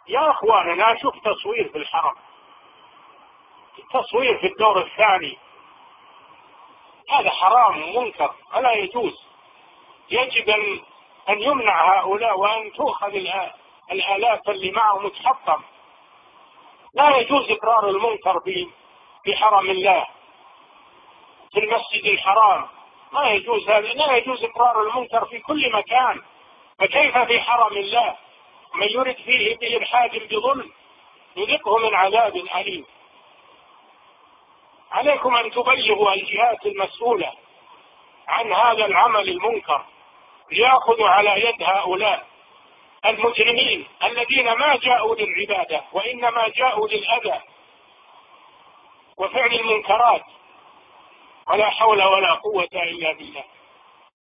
يا أخوان أنا أشوف تصوير في الحرم، التصوير في الدور الثاني، هذا حرام ومنكر ولا يجوز. يجب أن يمنع هؤلاء وأن تؤخذ الآلاف اللي معهم وتحطم. لا يجوز إقرار المنكر في حرم الله، في المسجد الحرام ما يجوز هذا، لا يجوز إقرار المنكر في كل مكان، فكيف في حرم الله؟ من يرد فيه بإلحاد بظلم يذقه من عذاب أليم. عليكم أن تبلغوا الجهات المسؤولة عن هذا العمل المنكر، ليأخذوا على يد هؤلاء المجرمين الذين ما جاءوا للعبادة وإنما جاءوا للأذى وفعل المنكرات. ولا حول ولا قوة إلا بالله.